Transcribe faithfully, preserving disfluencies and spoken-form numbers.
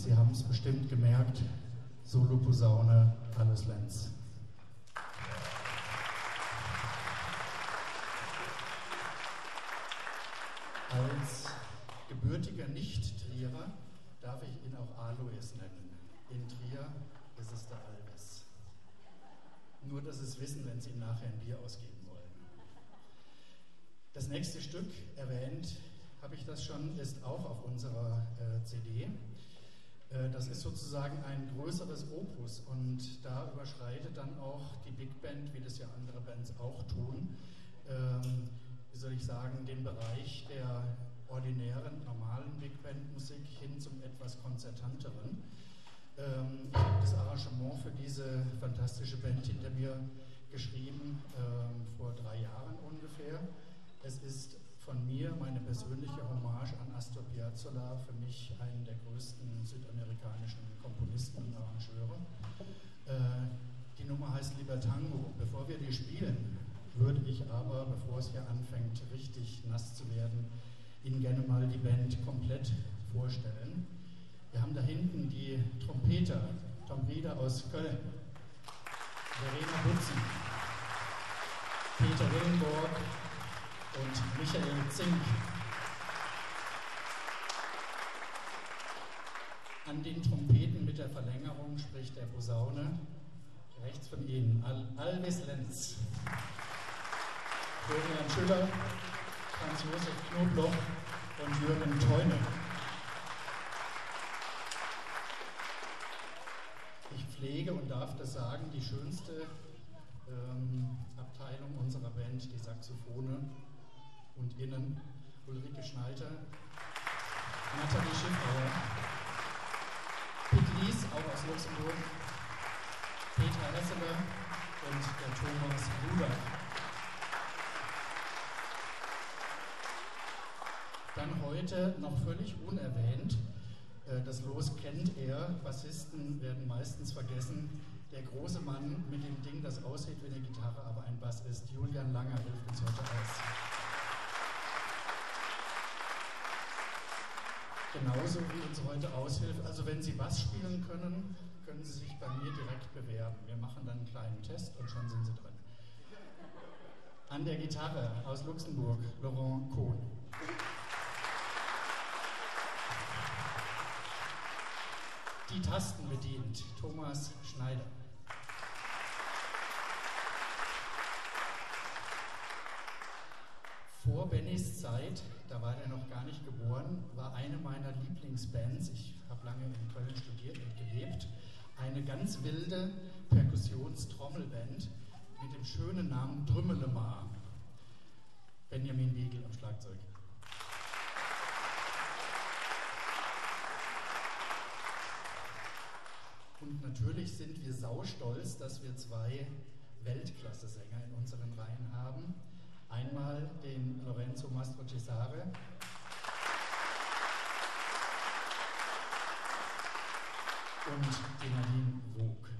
Sie haben es bestimmt gemerkt, Solo-Posaune, Alles Lenz. Als gebürtiger Nicht-Trierer darf ich ihn auch Alois nennen. In Trier ist es der Alves. Nur, dass Sie es wissen, wenn Sie ihm nachher ein Bier ausgeben wollen. Das nächste Stück, erwähnt habe ich das schon, ist auch auf unserer äh, C D. Äh, das ist sozusagen ein größeres Opus und da überschreitet dann auch die Big Band, wie das ja andere Bands auch tun, ähm, wie soll ich sagen, den Bereich der ordinären, normalen Big Band Musik hin zum etwas konzertanteren. Ähm, ich habe das Arrangement für diese fantastische Band hinter mir geschrieben, ähm, vor drei Jahren ungefähr. Es ist von mir meine persönliche Hommage an Astor Piazzolla, für mich einen der größten südamerikanischen Komponisten und Arrangeure. Äh, die Nummer heißt Libertango. Bevor wir die spielen, würde ich aber, bevor es hier anfängt, richtig nass zu werden, Ihnen gerne mal die Band komplett vorstellen. Wir haben da hinten die Trompeter, Tom Rieder aus Köln, Verena Butzen, Peter Willenborg und Michael Zink. An den Trompeten mit der Verlängerung, sprich der Posaune, rechts von Ihnen, Al Alves Lenz, Florian Schüller, Franz-Josef Knobloch und Jürgen Teune. Ich pflege und darf das sagen, die schönste ähm, Abteilung unserer Band, die Saxophone und innen Ulrike Schneider, Nathalie Schiffauer, Pitt Lies, auch aus Luxemburg, Petra Hesseler und der Thomas Luder. Dann heute noch völlig unerwähnt, das Los kennt er, Bassisten werden meistens vergessen, der große Mann mit dem Ding, das aussieht wie eine Gitarre, aber ein Bass ist. Julian Langer hilft uns heute aus. Genauso wie uns heute aushilft, also wenn Sie Bass spielen können, können Sie sich bei mir direkt bewerben. Wir machen dann einen kleinen Test und schon sind Sie drin. An der Gitarre aus Luxemburg, Laurent Kohn. Die Tasten bedient, Thomas Schneider. Vor Bennys Zeit, da war er noch gar nicht geboren, war eine meiner Lieblingsbands, ich habe lange in Köln studiert und gelebt, eine ganz wilde Perkussionstrommelband mit dem schönen Namen Drümmelemar. Benjamin Wiegel am Schlagzeug. Und natürlich sind wir saustolz, dass wir zwei Weltklasse-Sänger in unseren Reihen haben. Einmal den Lorenzo Mastro Cesare und den Nadine Vogt.